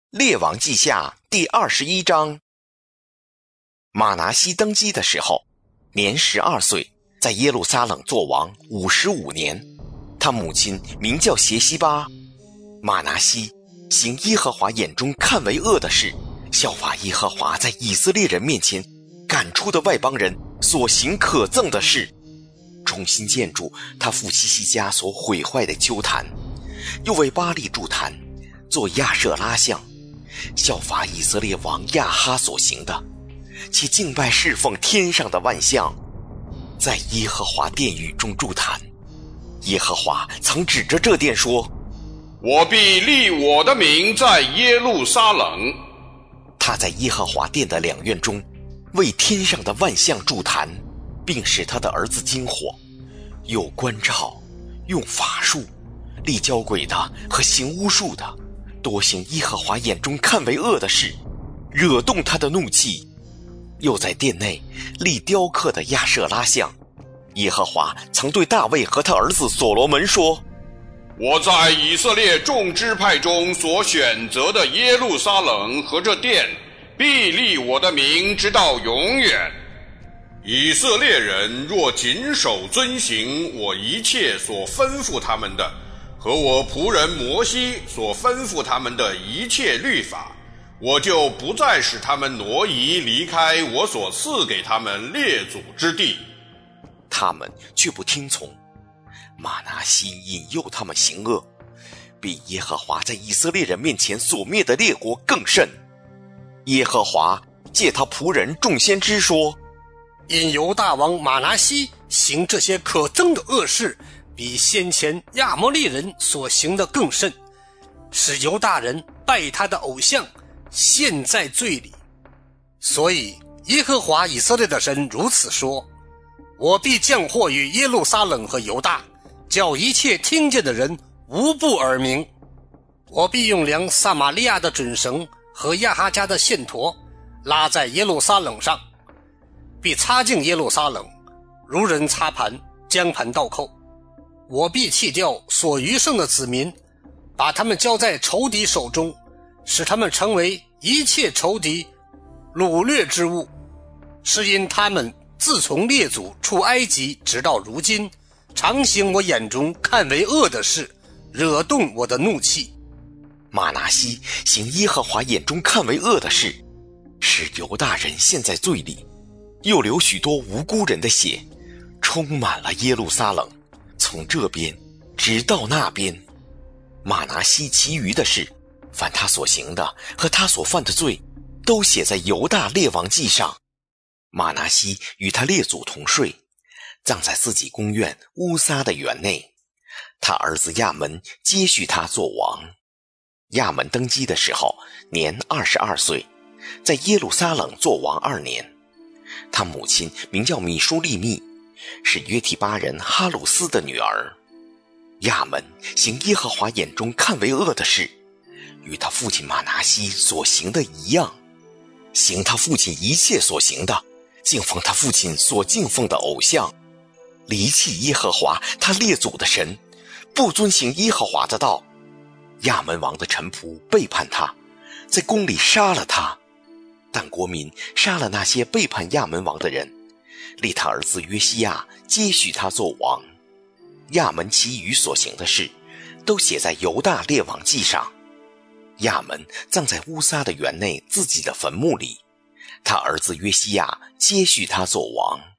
列王记下第21章。马拿西登基的时候，年12岁，在耶路撒冷作王55年。他母亲名叫邪西巴。马拿西行耶和华眼中看为恶的事，效法耶和华在以色列人面前赶出的外邦人所行可憎的事，重新建筑他父西西家所毁坏的丘坛，又为巴力筑坛，做亚舍拉像，效法以色列王亚哈所行的，且敬拜侍奉天上的万象，在耶和华殿宇中筑坛。耶和华曾指着这殿说： 我必立我的名在耶路撒冷。 他在耶和华殿的2院中为天上的万象筑坛，并使他的儿子经火，有关照，用法术，立交鬼的和行巫术的，多行耶和华眼中看为恶的事，惹动他的怒气。又在殿内立雕刻的亚舍拉像。耶和华曾对大卫和他儿子所罗门说： 我在以色列众支派中所选择的耶路撒冷和这殿，必立我的名直到永远。以色列人若谨守遵行我一切所吩咐他们的，和我仆人摩西所吩咐他们的一切律法，我就不再使他们挪移离开我所赐给他们列祖之地。 他们却不听从，马拿西引诱他们行恶，比耶和华在以色列人面前所灭的列国更甚。耶和华借他仆人众先知说： 因犹大王马拿西行这些可憎的恶事，比先前亚摩利人所行的更甚，使犹大人拜他的偶像，陷在罪里。所以耶和华以色列的神如此说：我必降祸于耶路撒冷和犹大，叫一切听见的人无不耳鸣。我必用量撒玛利亚的准绳和亚哈家的线砣拉在耶路撒冷上，必擦净耶路撒冷，如人擦盘，将盘倒扣。我必弃掉所余剩的子民，把他们交在仇敌手中，使他们成为一切仇敌掳掠之物。是因他们自从列祖出埃及直到如今，常行我眼中看为恶的事，惹动我的怒气。 马拿西行耶和华眼中看为恶的事，使犹大人陷在罪里，又流许多无辜人的血，充满了耶路撒冷，从这边直到那边。马拿西其余的事，凡他所行的和他所犯的罪，都写在犹大列王记上。马拿西与他列祖同睡，葬在自己宫院乌撒的园内。他儿子亚门接续他做王。亚门登基的时候年22岁，在耶路撒冷做王2年。他母亲名叫米舒利密，是约提巴人哈鲁斯的女儿。亚门行耶和华眼中看为恶的事，与他父亲马拿西所行的一样，行他父亲一切所行的，敬奉他父亲所敬奉的偶像，离弃耶和华他列祖的神，不遵行耶和华的道。亚门王的臣仆背叛他，在宫里杀了他。但国民杀了那些背叛亚门王的人，立他儿子约西亚接续他做王。亚门其余所行的事，都写在犹大列王记上。亚门葬在乌撒的园内自己的坟墓里。他儿子约西亚接续他做王。